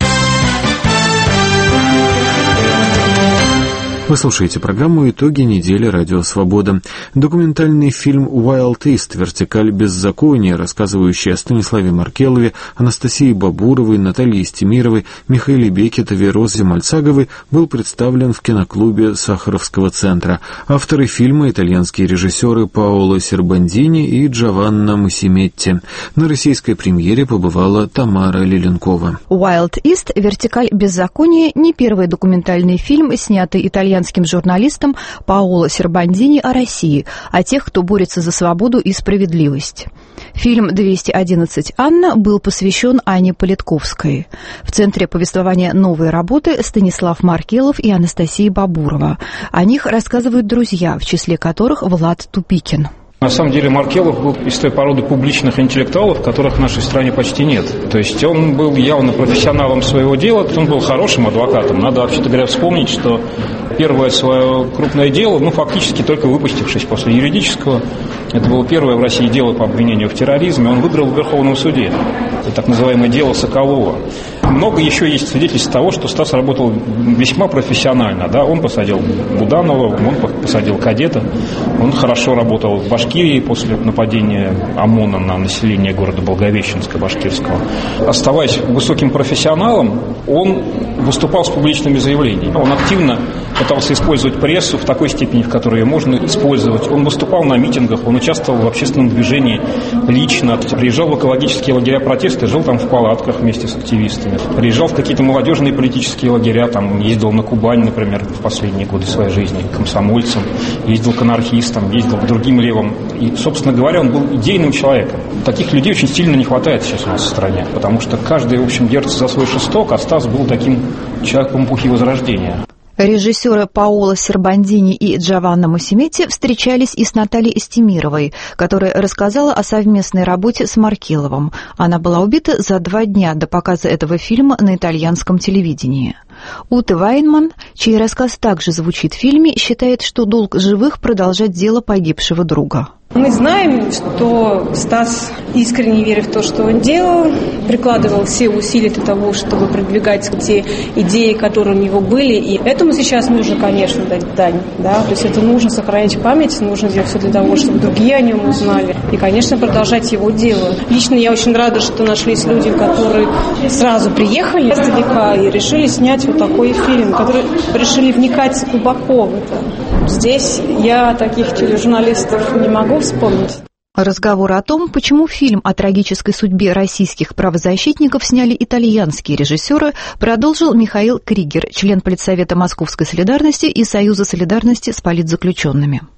Вы слушаете программу «Итоги недели. Радио Свобода». Документальный фильм «Wild East. Вертикаль беззакония», рассказывающий о Станиславе Маркелове, Анастасии Бабуровой, Наталье Стемировой, Михаиле Бекетове и Розе Мальцаговой, был представлен в киноклубе Сахаровского центра. Авторы фильма — итальянские режиссеры Паоло Сербандини и Джованна Мусиметти. На российской премьере побывала Тамара Лиленкова. «Wild East. Вертикаль беззакония» — не первый документальный фильм, снятый итальянским журналистом Паоло Сербандини о России, о тех, кто борется за свободу и справедливость. Фильм «211 Анна» был посвящен Анне Политковской. В центре повествования новой работы Станислав Маркелов и Анастасия Бабурова. О них рассказывают друзья, в числе которых Влад Тупикин. На самом деле Маркелов был из той породы публичных интеллектуалов, которых в нашей стране почти нет. То есть он был явно профессионалом своего дела, он был хорошим адвокатом. Надо, вообще-то говоря, вспомнить, что первое свое крупное дело, фактически только выпустившись после юридического, это было первое в России дело по обвинению в терроризме, он выиграл в Верховном суде. Это так называемое дело Соколова. Много еще есть свидетельств того, что Стас работал весьма профессионально. Да? Он посадил Буданова, он посадил кадета, он хорошо работал в Башкирии после нападения ОМОНа на население города Благовещенска башкирского. Оставаясь высоким профессионалом, он выступал с публичными заявлениями. Он активно пытался использовать прессу в такой степени, в которой ее можно использовать. Он выступал на митингах, он участвовал в общественном движении лично, приезжал в экологические лагеря протеста, жил там в палатках вместе с активистами. Приезжал в какие-то молодежные политические лагеря, там ездил на Кубань, например, в последние годы своей жизни, комсомольцем, ездил к анархистам, ездил к другим левым. И, собственно говоря, он был идейным человеком. Таких людей очень сильно не хватает сейчас у нас в стране, потому что каждый, в общем, держится за свой шесток, а Стас был таким человеком эпохи Возрождения. Режиссеры Паоло Сербандини и Джованна Мусиметти встречались и с Натальей Стемировой, которая рассказала о совместной работе с Маркеловым. Она была убита за 2 дня до показа этого фильма на итальянском телевидении. Уте Вайнман, чей рассказ также звучит в фильме, считает, что долг живых продолжать дело погибшего друга. Мы знаем, что Стас, искренне веря в то, что он делал, прикладывал все усилия для того, чтобы продвигать те идеи, которые у него были. И этому сейчас нужно, конечно, дать дань. Да? То есть это нужно сохранять память, нужно делать все для того, чтобы другие о нем узнали. И, конечно, продолжать его дело. Лично я очень рада, что нашлись люди, которые сразу приехали издалека и решили снять вот такой фильм, которые решили вникать глубоко в это. Здесь я таких тележурналистов не могу вспомнить. Разговор о том, почему фильм о трагической судьбе российских правозащитников сняли итальянские режиссеры, продолжил Михаил Кригер, член Политсовета Московской солидарности и Союза солидарности с политзаключенными.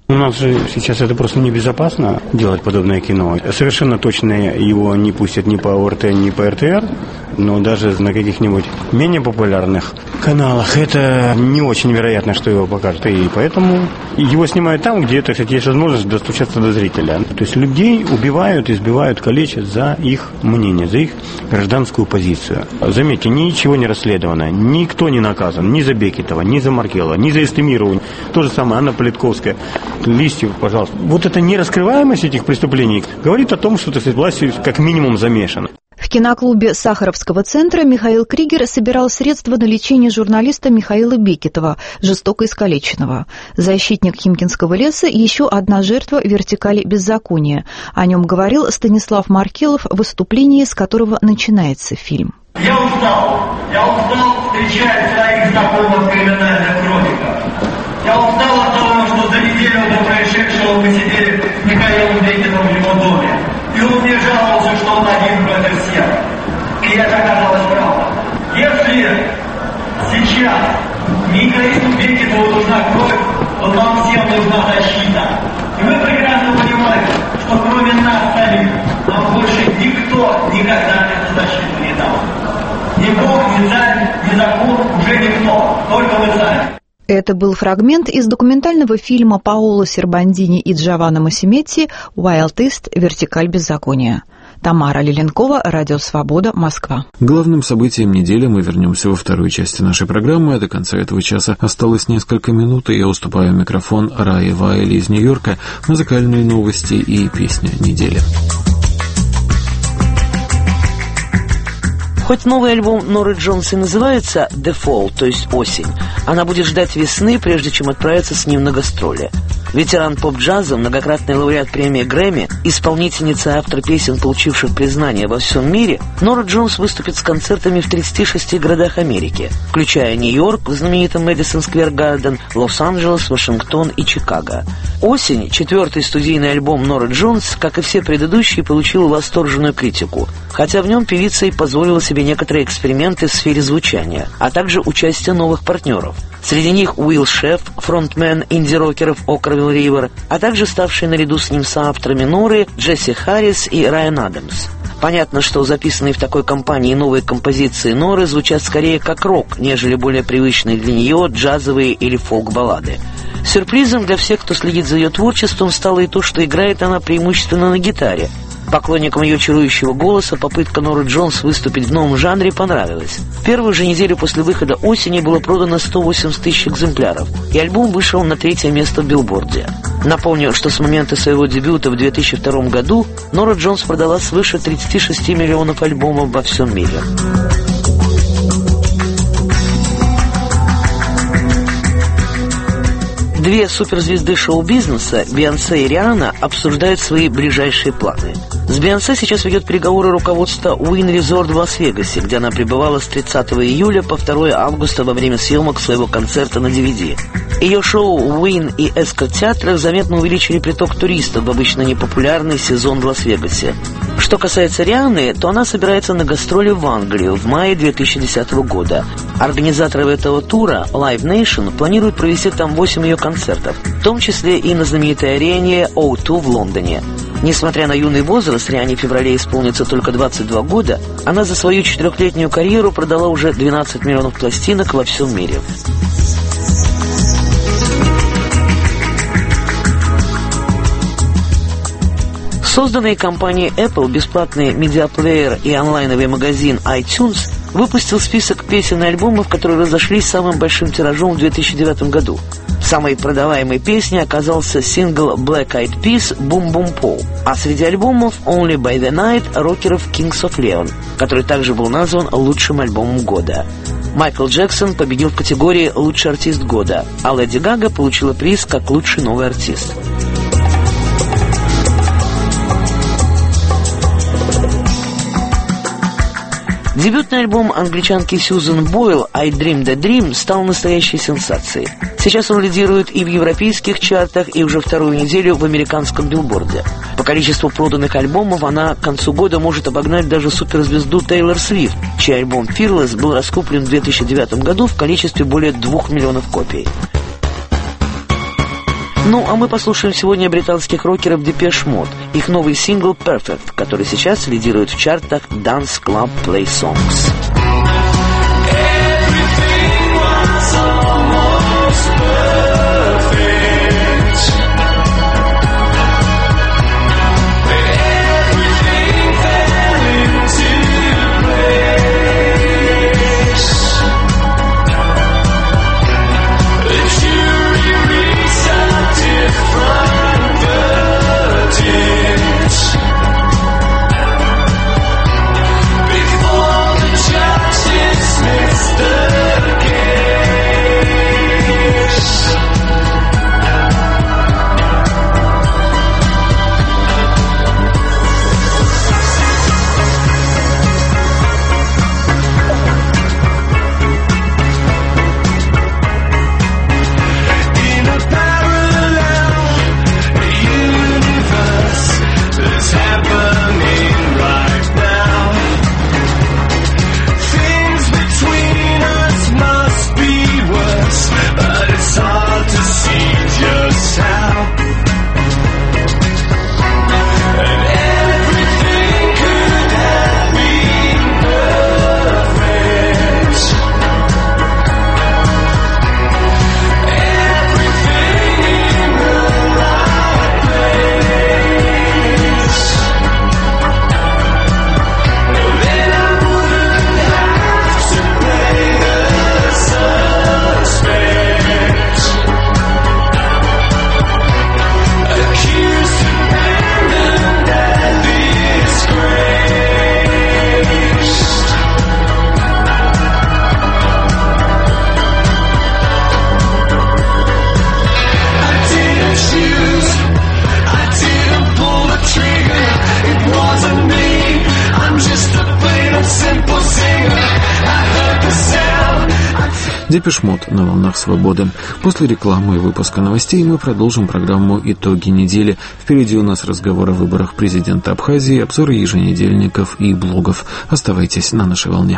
У нас же сейчас это просто небезопасно делать подобное кино. Совершенно точно его не пустят ни по ОРТ, ни по РТР, но даже на каких-нибудь менее популярных каналах это не очень вероятно, что его покажут. И поэтому его снимают там, где, так сказать, есть возможность достучаться до зрителя. То есть людей убивают, избивают, калечат за их мнение, за их гражданскую позицию. Заметьте, ничего не расследовано, никто не наказан, ни за Бекетова, ни за Маркелова, ни за Эстемирову. То же самое Анна Политковская. Листьев, пожалуйста. Вот эта нераскрываемость этих преступлений говорит о том, что, так сказать, власть как минимум замешана. В киноклубе Сахаровского центра Михаил Кригер собирал средства на лечение журналиста Михаила Бекетова, жестоко искалеченного. Защитник Химкинского леса – еще одна жертва вертикали беззакония. О нем говорил Станислав Маркелов в выступлении, с которого начинается фильм. Я устал встречать своих знакомых криминальных хрониках. Я устал от того, что за неделю до происшедшего мы сидели с Михаилом Бекетовым в его доме. И он мне жаловался, что он один против всех. И это оказалось правда. Если сейчас Михаилу Бекетову нужна кровь, то нам всем нужна защита. И вы прекрасно понимаете, что кроме нас самих нам больше никто никогда эту защиту не дал. Ни Бог, ни царь, ни закон, уже никто, только мы сами. Это был фрагмент из документального фильма Паоло Сербандини и Джованна Массиметти «Wild East. Вертикаль беззакония». Тамара Лиленкова, Радио Свобода, Москва. Главным событием недели мы вернемся во второй части нашей программы. А до конца этого часа осталось несколько минут, и я уступаю микрофон Рае Вайли из Нью-Йорка, музыкальные новости и песня недели. Хоть новый альбом Норы Джонс и называется «The Fall», то есть «Осень», она будет ждать весны, прежде чем отправиться с ним на гастроли. Ветеран поп-джаза, многократный лауреат премии Грэмми, исполнительница и автор песен, получивших признание во всем мире, Нора Джонс выступит с концертами в 36 городах Америки, включая Нью-Йорк в знаменитом Мэдисон Сквер Гарден, Лос-Анджелес, Вашингтон и Чикаго. «Осень», четвертый студийный альбом Норы Джонс, как и все предыдущие, получил восторженную критику, хотя в нем певица и позволила себе некоторые эксперименты в сфере звучания, а также участие новых партнеров. Среди них Уилл Шеф, фронтмен инди-рокеров Окервилл Ривер, а также ставшие наряду с ним соавторами Норы Джесси Харрис и Райан Адамс. Понятно, что записанные в такой компании новые композиции Норы звучат скорее как рок, нежели более привычные для нее джазовые или фолк-баллады. Сюрпризом для всех, кто следит за ее творчеством, стало и то, что играет она преимущественно на гитаре. Поклонникам ее чарующего голоса попытка Норы Джонс выступить в новом жанре понравилась. В первую же неделю после выхода «Осени» было продано 180 тысяч экземпляров, и альбом вышел на 3-е место в Билборде. Напомню, что с момента своего дебюта в 2002 году Нора Джонс продала свыше 36 миллионов альбомов во всем мире. Две суперзвезды шоу-бизнеса, Бейонсе и Риhanna, обсуждают свои ближайшие планы. С Бейонсе сейчас ведет переговоры руководство Wynn Resort в Лас-Вегасе, где она пребывала с 30 июля по 2 августа во время съемок своего концерта на DVD. Ее шоу Wynn и Эскорт театрах заметно увеличили приток туристов в обычно непопулярный сезон в Лас-Вегасе. Что касается Рианны, то она собирается на гастроли в Англию в мае 2010 года. Организаторы этого тура, Live Nation, планируют провести там 8 ее концертов, в том числе и на знаменитой арене O2 в Лондоне. Несмотря на юный возраст, Рианне в феврале исполнится только 22 года, она за свою 4-летнюю карьеру продала уже 12 миллионов пластинок во всем мире. Созданные компанией Apple бесплатный медиаплеер и онлайновый магазин iTunes выпустил список песен и альбомов, которые разошлись самым большим тиражом в 2009 году. Самой продаваемой песней оказался сингл Black Eyed Peas «Boom Boom Pow», а среди альбомов «Only by the Night» рокеров Kings of Leon, который также был назван лучшим альбомом года. Майкл Джексон победил в категории «Лучший артист года», а Леди Гага получила приз как лучший новый артист. Дебютный альбом англичанки Сьюзен Бойл «I Dream the Dream» стал настоящей сенсацией. Сейчас он лидирует и в европейских чартах, и уже вторую неделю в американском билборде. По количеству проданных альбомов она к концу года может обогнать даже суперзвезду Тейлор Свифт, чей альбом «Fearless» был раскуплен в 2009 году в количестве более 2 миллионов копий. Ну, а мы послушаем сегодня британских рокеров Depeche Mode. Их новый сингл «Perfect», который сейчас лидирует в чартах Dance Club Play Songs. Депеш Мод на волнах свободы. После рекламы и выпуска новостей мы продолжим программу «Итоги недели». Впереди у нас разговор о выборах президента Абхазии, обзоры еженедельников и блогов. Оставайтесь на нашей волне.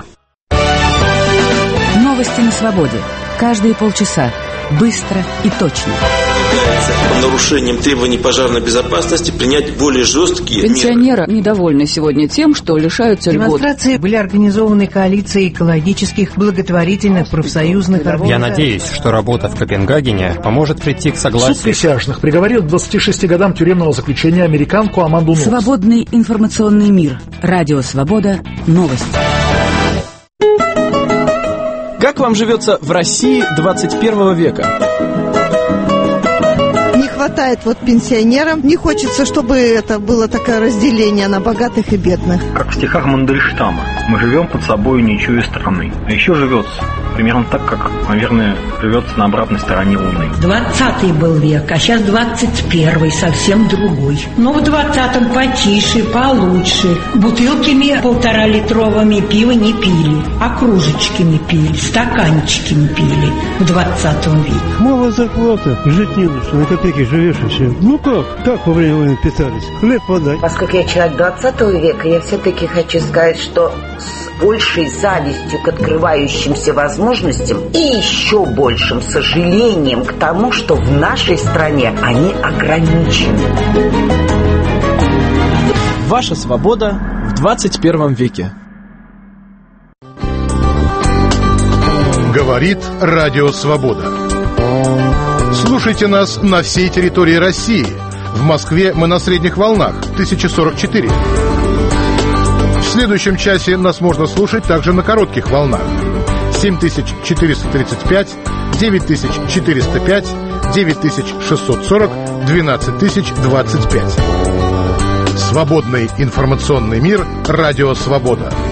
Новости на свободе. Каждые полчаса. Быстро и точно. По нарушениям требований пожарной безопасности принять более жесткие Пенсионеры меры. Недовольны сегодня тем, что лишаются льгот. Демонстрации были организованы коалицией экологических, благотворительных, профсоюзных организаций. Я надеюсь, что работа в Копенгагене поможет прийти к согласию. Суд присяжных приговорил к 26 годам тюремного заключения американку Аманду Нокс. Свободный информационный мир. Радио «Свобода». Новости. Как вам живется в России 21 века? Не хватает пенсионерам. Не хочется, чтобы это было такое разделение на богатых и бедных. Как в стихах Мандельштама. Мы живем под собой, не чуя страны. А еще живется примерно так, как, наверное, живется на обратной стороне Луны. 20-й был век, а сейчас 21-й, совсем другой. Но в 20-м потише, получше. Бутылками 1,5-литровыми пива не пили, а кружечками пили, стаканчиками пили в 20 веке. Мало зарплата, жить не на что, на копейки живешь и все. Ну как во время войны питались? Хлеб подать. Поскольку я человек 20 века, я все-таки хочу сказать, что с большей завистью к открывающимся возможностям и еще большим сожалением к тому, что в нашей стране они ограничены. Ваша свобода в 21 веке. Говорит Радио Свобода. Слушайте нас на всей территории России. В Москве мы на средних волнах 1044. В следующем часе нас можно слушать также на коротких волнах 7435, 9405, 9640, 12025. Свободный информационный мир. Радио Свобода.